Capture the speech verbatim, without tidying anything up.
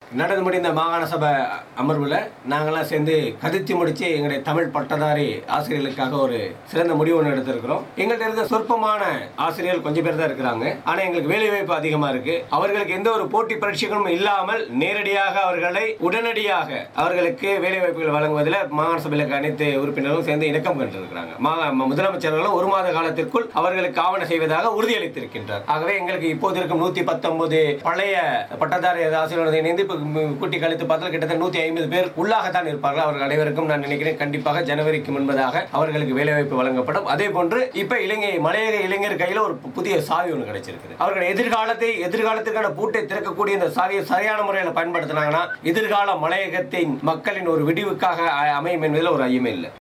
நடந்து முடிந்த மாகாண சபை அமர்வில் நாங்களாம் சேர்ந்து கதித்து முடித்து எங்களுடைய தமிழ் பட்டதாரி ஆசிரியர்களுக்காக ஒரு சிறந்த முடிவு ஒன்று எடுத்திருக்கிறோம். எங்கள்கிட்ட இருக்க சொற்பமான ஆசிரியர்கள் கொஞ்சம் பேர் தான் இருக்கிறாங்க. ஆனால் எங்களுக்கு வேலைவாய்ப்பு அதிகமாக இருக்கு. அவர்களுக்கு எந்த ஒரு போட்டி பரீட்சைகளும் இல்லாமல் நேரடியாக அவர்களை உடனடியாக அவர்களுக்கு வேலைவாய்ப்புகள் வழங்குவதில் மாகாண சபையில் அனைத்து உறுப்பினர்களும் சேர்ந்து இணக்கம் கண்டிருக்கிறாங்க. முதலமைச்சர்களும் ஒரு மாத காலத்திற்குள் அவர்களுக்கு ஆவண செய்வதாக உறுதியளித்திருக்கின்றார். ஆகவே எங்களுக்கு இப்போது இருக்கும் நூத்தி பத்தொன்பது பழைய பட்டதாரி ஆசிரியர்கள் இணைந்து கூட்டி கழித்து பார்த்தால் கிட்டத்தட்ட நூத்தி ஐம்பது பேர் உள்ளாகத்தான் இருப்பார்கள். அவர்கள் அனைவருக்கும் நான் நினைக்கிறேன் கண்டிப்பாக ஜனவரிக்கு முன்பதாக அவர்களுக்கு வேலைவாய்ப்பு வழங்கப்படும். அதே போன்று இப்ப இலங்கை மலையக இளைஞர் கையில ஒரு புதிய சாவி ஒன்று கிடைச்சிருக்கு. அவர்கள் எதிர்காலத்தை எதிர்காலத்திற்கான பூட்டை திறக்கக்கூடிய இந்த சாவியை சரியான முறையில் பயன்படுத்தினாங்கன்னா எதிர்கால மலையகத்தின் மக்களின் ஒரு விடிவுக்காக அமையும் என்பதில் ஒரு ஐயமே இல்லை.